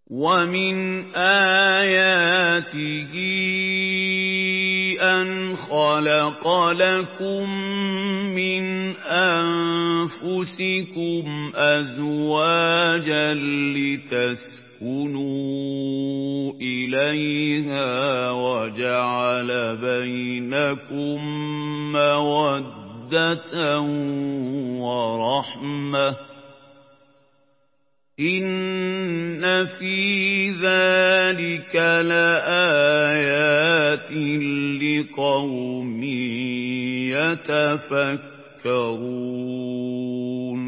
وَمِنْ آيَاتِهِ أَنْ خَلَقَ لَكُم مِّنْ أَنفُسِكُمْ أَزْوَاجًا لِّتَسْكُنُوا إِلَيْهَا وَجَعَلَ بَيْنَكُم مَّوَدَّةً وَرَحْمَةً ۚ إِنَّ فِي ذَٰلِكَ لَآيَاتٍ لِّقَوْمٍ يَتَفَكَّرُونَ